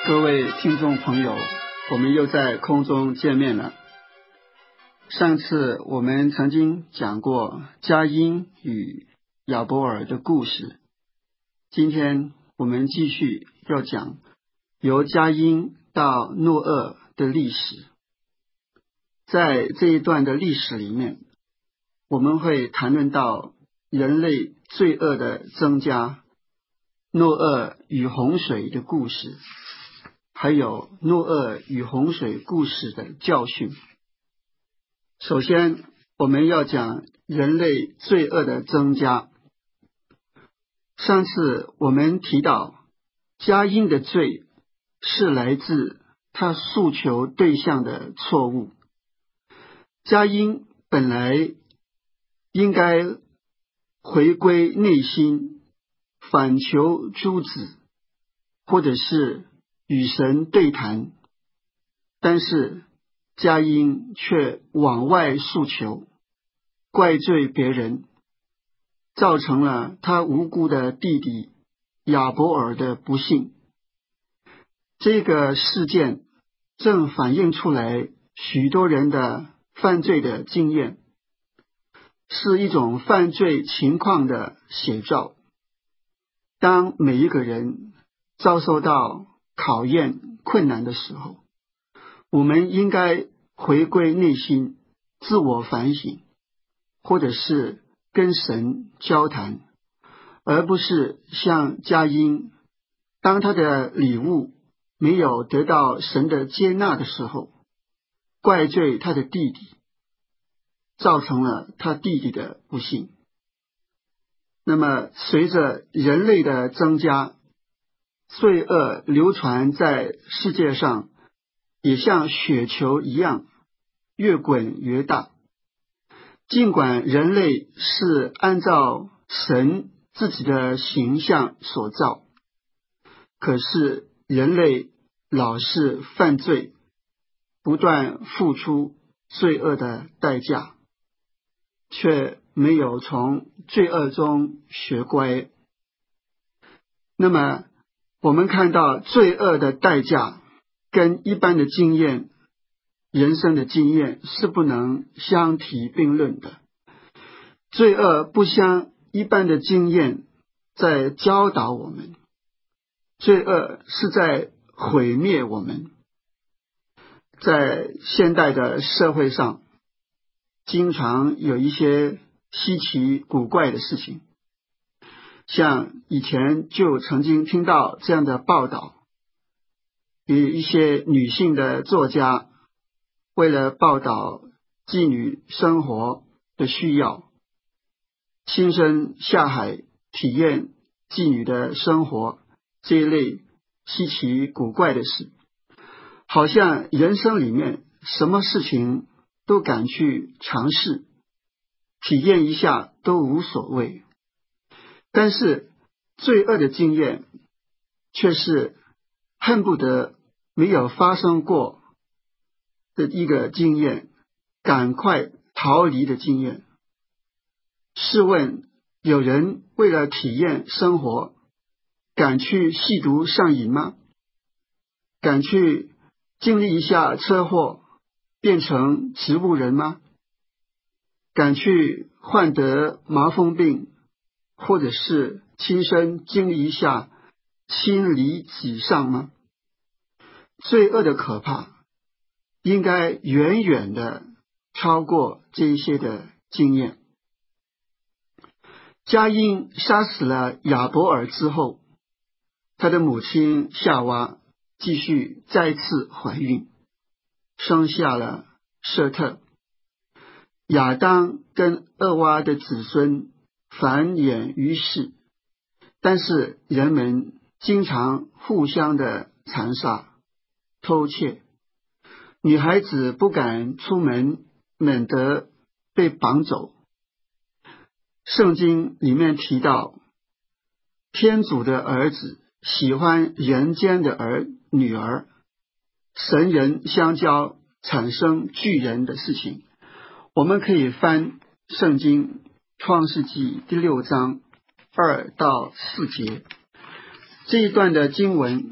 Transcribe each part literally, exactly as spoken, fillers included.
各位听众朋友，我们又在空中见面了。上次我们曾经讲过迦因与亚伯尔的故事，今天我们继续要讲由迦因到诺厄的历史。在这一段的历史里面，我们会谈论到人类罪恶的增加，诺厄与洪水的故事，还有诺厄与洪水故事的教训。首先，我们要讲人类罪恶的增加。上次我们提到，迦因的罪是来自他诉求对象的错误。迦因本来应该回归内心，反求诸子，或者是与神对谈，但是迦因却往外诉求，怪罪别人，造成了他无辜的弟弟亚伯尔的不幸。这个事件正反映出来许多人的犯罪的经验，是一种犯罪情况的写照。当每一个人遭受到考验困难的时候，我们应该回归内心，自我反省，或者是跟神交谈，而不是像迦因，当他的礼物没有得到神的接纳的时候，怪罪他的弟弟，造成了他弟弟的不幸。那么随着人类的增加，罪恶流传在世界上，也像雪球一样越滚越大。尽管人类是按照神自己的形象所造，可是人类老是犯罪，不断付出罪恶的代价，却没有从罪恶中学乖。那么我们看到罪恶的代价跟一般的经验，人生的经验是不能相提并论的。罪恶不像一般的经验在教导我们，罪恶是在毁灭我们。在现代的社会上，经常有一些稀奇古怪的事情，像以前就曾经听到这样的报道，有一些女性的作家为了报道妓女生活的需要，亲身下海体验妓女的生活，这一类稀奇古怪的事，好像人生里面什么事情都敢去尝试，体验一下都无所谓。但是罪恶的经验却是恨不得没有发生过的一个经验，赶快逃离的经验。试问有人为了体验生活，敢去吸毒上瘾吗？敢去经历一下车祸变成植物人吗？敢去患得麻风病，或者是亲身经历一下亲离己丧吗？罪恶的可怕应该远远的超过这一些的经验。迦因杀死了亚伯尔之后，他的母亲夏娃继续再次怀孕，生下了舍特。亚当跟厄娃的子孙繁衍于世，但是人们经常互相的残杀、偷窃，女孩子不敢出门，免得被绑走。圣经里面提到，天主的儿子喜欢人间的儿女儿，神人相交，产生巨人的事情。我们可以翻圣经创世纪第六章二到四节，这一段的经文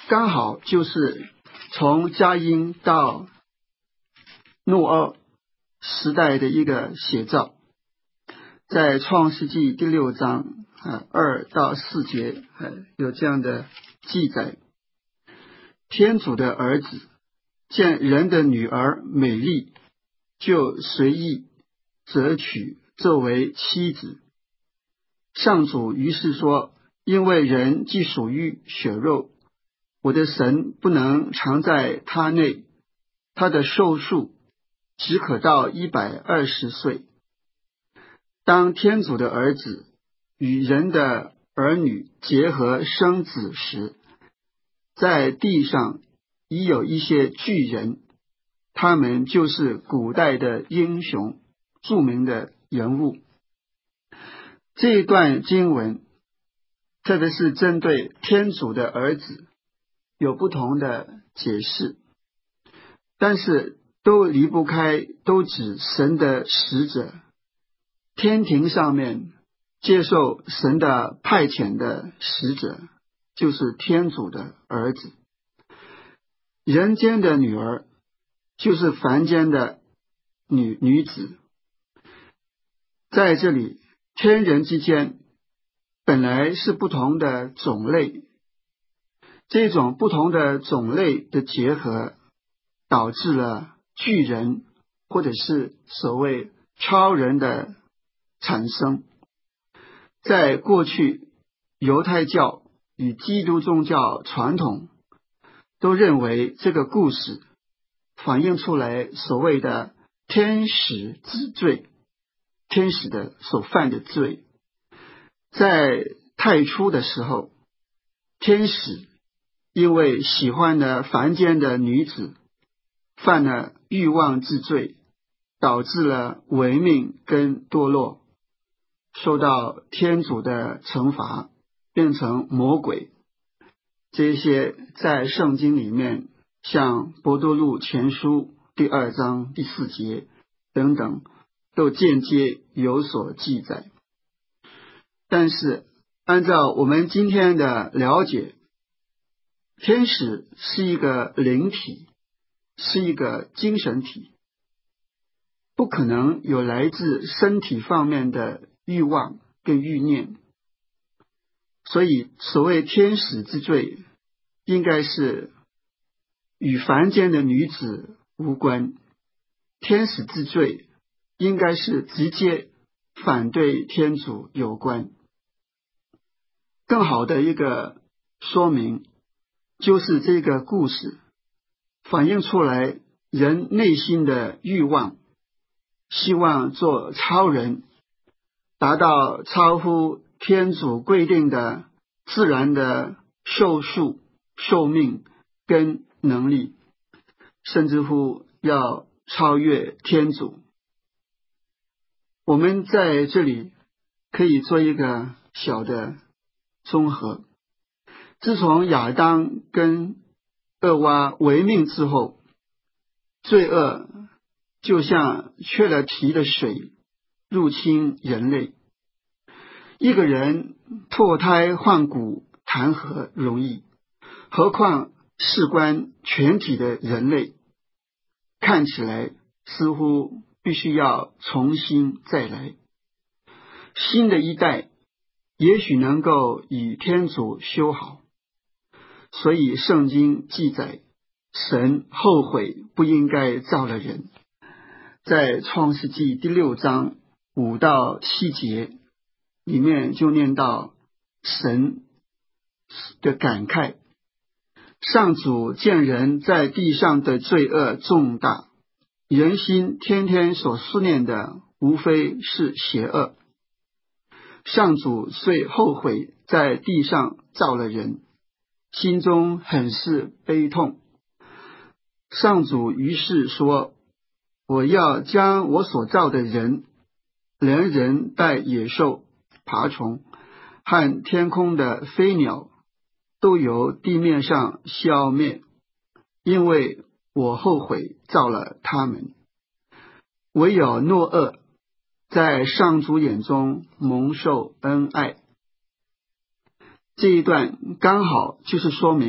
刚好就是从迦因到诺厄时代的一个写照。在创世纪第六章啊二到四节啊有这样的记载：天主的儿子见人的女儿美丽，就随意择取作为妻子。上主于是说：因为人既属于血肉，我的神不能常在他内，他的寿数只可到一百二十岁。当天主的儿子与人的儿女结合生子时，在地上已有一些巨人，他们就是古代的英雄，著名的人物。这一段经文特别是针对天主的儿子有不同的解释，但是都离不开都指神的使者，天庭上面接受神的派遣的使者，就是天主的儿子。人间的女儿就是凡间的女女子。在这里，天人之间本来是不同的种类，这种不同的种类的结合，导致了巨人或者是所谓超人的产生。在过去，犹太教与基督宗教传统都认为这个故事反映出来所谓的天使之罪，天使的所犯的罪。在太初的时候，天使因为喜欢了凡间的女子，犯了欲望之罪，导致了违命跟堕落，受到天主的惩罚，变成魔鬼。这些在圣经里面，像伯多禄前书第二章第四节等等，都间接有所记载。但是按照我们今天的了解，天使是一个灵体，是一个精神体，不可能有来自身体方面的欲望跟欲念。所以所谓天使之罪，应该是与凡间的女子无关。天使之罪应该是直接反对天主有关。更好的一个说明，就是这个故事反映出来人内心的欲望，希望做超人，达到超乎天主规定的自然的寿数、寿命跟能力，甚至乎要超越天主。我们在这里可以做一个小的综合。自从亚当跟厄娃违命之后，罪恶就像缺了堤的水入侵人类。一个人脱胎换骨谈何容易，何况事关全体的人类，看起来似乎必须要重新再来。新的一代也许能够与天主修好，所以圣经记载，神后悔不应该造了人。在创世纪第六章五到七节里面就念到神的感慨：上主见人在地上的罪恶重大，人心天天所思念的无非是邪恶。上主遂后悔在地上造了人，心中很是悲痛。上主于是说：我要将我所造的人，连人带野兽、爬虫和天空的飞鸟，都由地面上消灭，因为我后悔造了他们。唯有诺厄在上主眼中蒙受恩爱。这一段刚好就是说明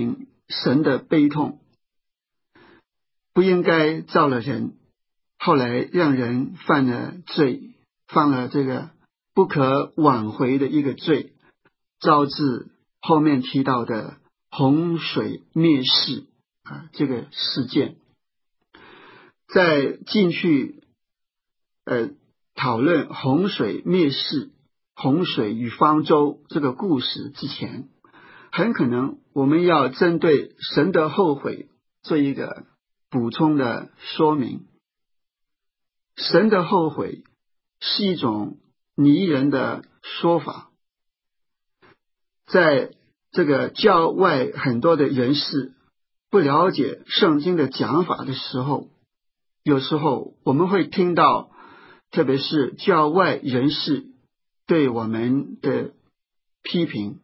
神的悲痛，不应该造了人，后来让人犯了罪，犯了这个不可挽回的一个罪，招致后面提到的洪水灭世啊这个事件。在进去呃讨论洪水灭世、洪水与方舟这个故事之前，很可能我们要针对神的后悔做一个补充的说明。神的后悔是一种拟人的说法，在这个教外很多的人士不了解圣经的讲法的时候，有时候我们会听到，特别是教外人士对我们的批评。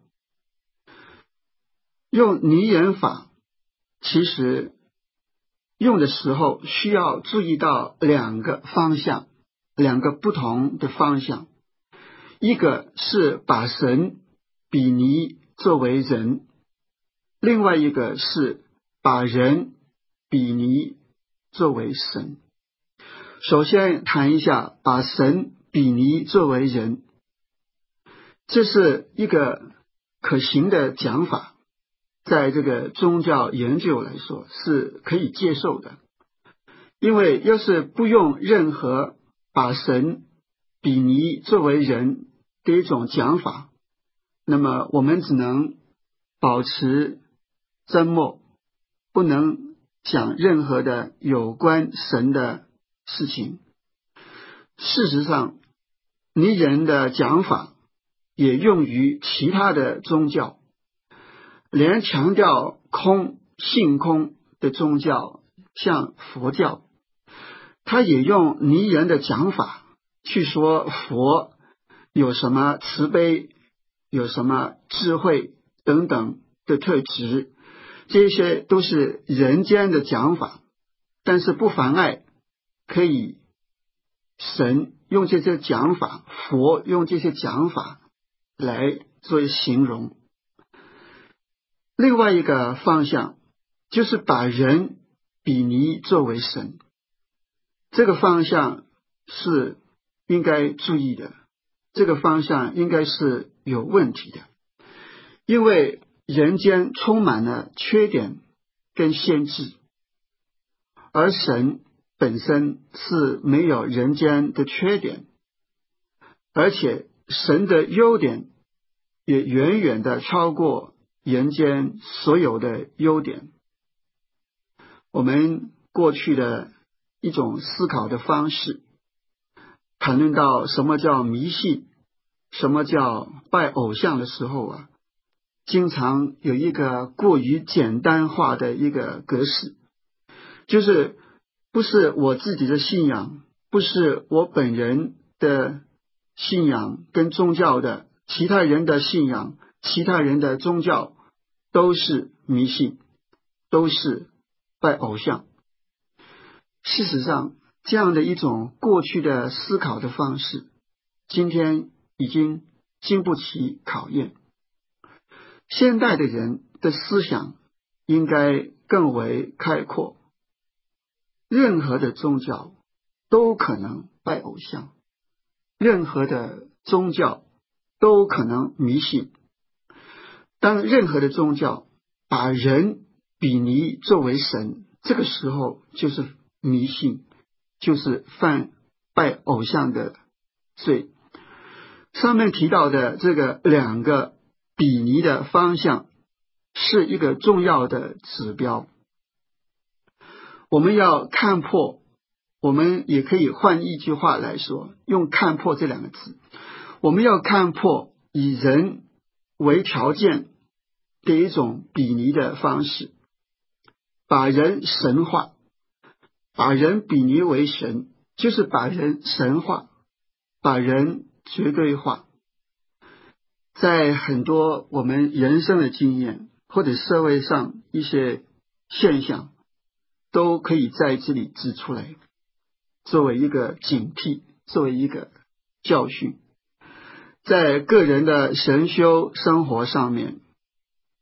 用拟人法，其实用的时候需要注意到两个方向，两个不同的方向。一个是把神比拟作为人，另外一个是把人比拟作为神。首先谈一下把神比拟作为人，这是一个可行的讲法，在这个宗教研究来说是可以接受的。因为要是不用任何把神比拟作为人的一种讲法，那么我们只能保持缄默，不能讲任何的有关神的事情。事实上，拟人的讲法也用于其他的宗教，连强调空性空的宗教，像佛教，他也用拟人的讲法去说佛有什么慈悲，有什么智慧等等的特质，这些都是人间的讲法，但是不妨碍可以神用这些讲法，佛用这些讲法来作为形容。另外一个方向就是把人比拟作为神，这个方向是应该注意的，这个方向应该是有问题的。因为人间充满了缺点跟限制，而神本身是没有人间的缺点，而且神的优点也远远的超过人间所有的优点。我们过去的一种思考的方式，谈论到什么叫迷信，什么叫拜偶像的时候啊，经常有一个过于简单化的一个格式，就是不是我自己的信仰，不是我本人的信仰跟宗教的，其他人的信仰，其他人的宗教都是迷信，都是拜偶像。事实上，这样的一种过去的思考的方式，今天已经经不起考验。现代的人的思想应该更为开阔，任何的宗教都可能拜偶像，任何的宗教都可能迷信。当任何的宗教把人比拟作为神，这个时候就是迷信，就是犯拜偶像的罪。上面提到的这个两个比拟的方向是一个重要的指标。我们要看破，我们也可以换一句话来说，用看破这两个字，我们要看破以人为条件的一种比拟的方式，把人神化，把人比拟为神，就是把人神化，把人绝对化。在很多我们人生的经验或者社会上一些现象，都可以在这里指出来，作为一个警惕，作为一个教训。在个人的神修生活上面，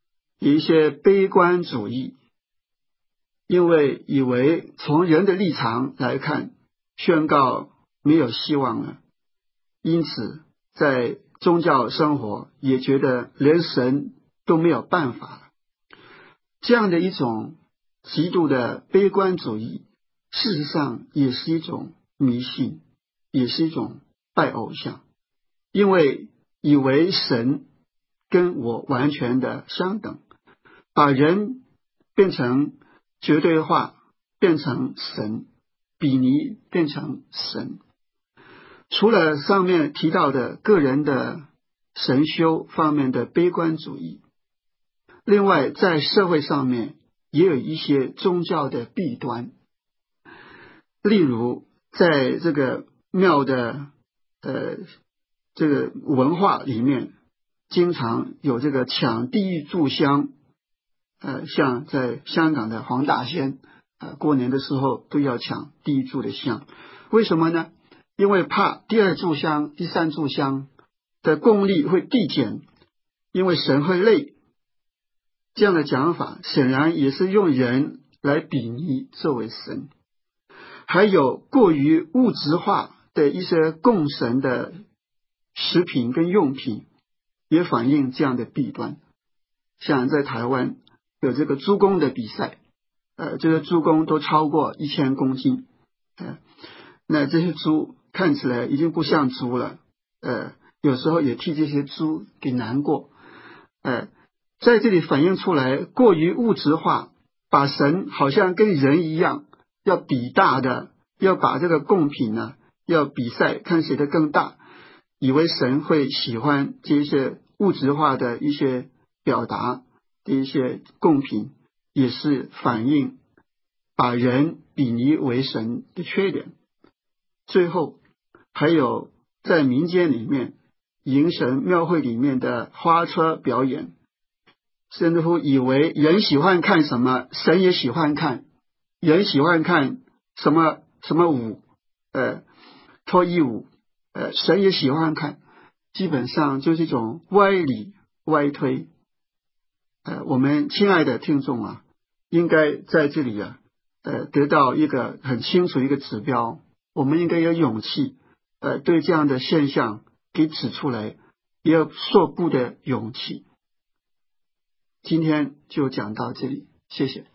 有一些悲观主义，因为以为从人的立场来看，宣告没有希望了，因此在宗教生活也觉得连神都没有办法了。这样的一种极度的悲观主义，事实上也是一种迷信，也是一种拜偶像，因为以为神跟我完全的相等，把人变成绝对化，变成神，比拟变成神。除了上面提到的个人的神修方面的悲观主义，另外在社会上面也有一些宗教的弊端，例如在这个庙的呃这个文化里面，经常有这个抢地狱炷香，呃，像在香港的黄大仙，呃，过年的时候都要抢第一炷的香，为什么呢？因为怕第二炷香、第三炷香的功力会递减，因为神会累。这样的讲法显然也是用人来比拟作为神。还有过于物质化的一些供神的食品跟用品，也反映这样的弊端。像在台湾有这个猪公的比赛，呃，这个猪公都超过一千公斤，呃，那这些猪看起来已经不像猪了，呃，有时候也替这些猪给难过，呃，在这里反映出来过于物质化，把神好像跟人一样，要比大的，要把这个贡品呢，要比赛看谁的更大，以为神会喜欢这些物质化的一些表达的一些贡品，也是反映把人比拟为神的缺点。最后还有在民间里面，迎神庙会里面的花车表演，甚至乎以为人喜欢看什么，神也喜欢看，人喜欢看什么什么舞，呃，脱衣舞，呃，神也喜欢看，基本上就是一种歪理歪推。呃，我们亲爱的听众啊，应该在这里啊，呃，得到一个很清楚一个指标，我们应该有勇气，呃，对这样的现象给指出来，也有说不的勇气。今天就讲到这里，谢谢。